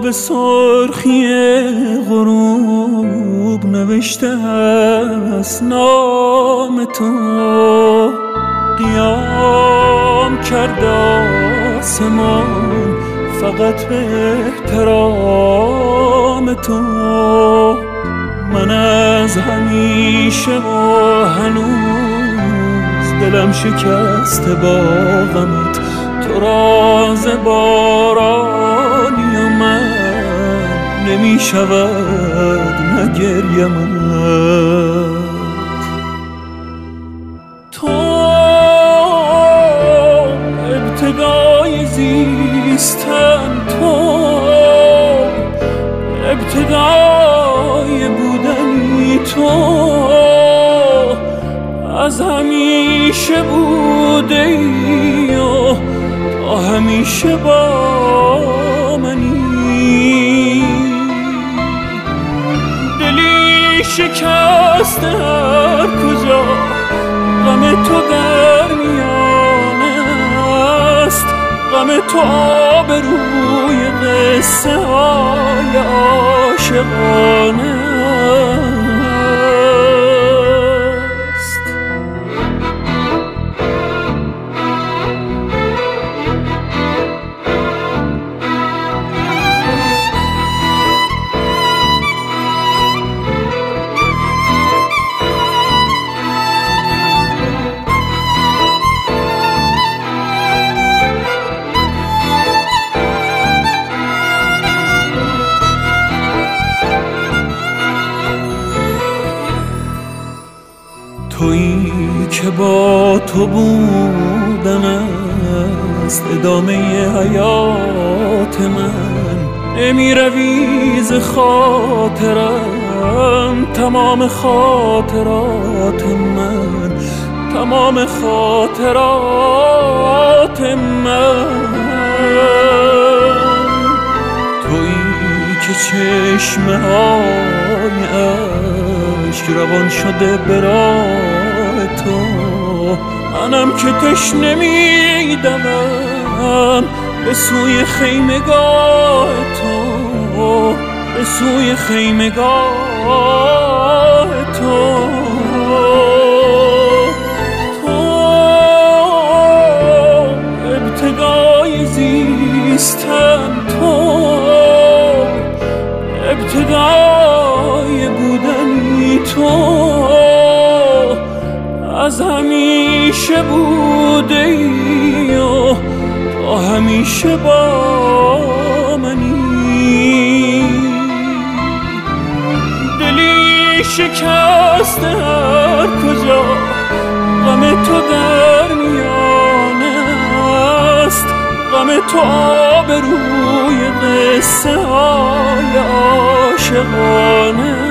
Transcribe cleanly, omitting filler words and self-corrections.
به سرخی غروب نوشته است نام تو، قیام کرد آسمان فقط به احترام تو. من از همیشه و هنوز دلم شکسته با غمت، تو راز بارانی و من نمی شود نگریمت. تو ابتدای زیستن، تو ابتدای بودنی، تو از همیشه بوده ای و تا همیشه با منی. دلی شکسته هر کجا غم تو در میانه است، غم تو آبروی قصه های عاشقانه است. تویی که با تو بودن است ادامه حیات من، نمی روی ز خاطرم تمام خاطرات من، تمام خاطرات من. تویی که چشمه های اشک روان شده برای تو، منم که تشنه میدمم به سوی خیمگاه تو، به سوی خیمگاه تو. تو ابتدای زیستن، تو ابتدای بودنی، تو از همیشه بوده ای و تا همیشه با منی. دلی شکسته هر کجا غم تو در میانه است، غم تو آبروی قصه های عاشقانه.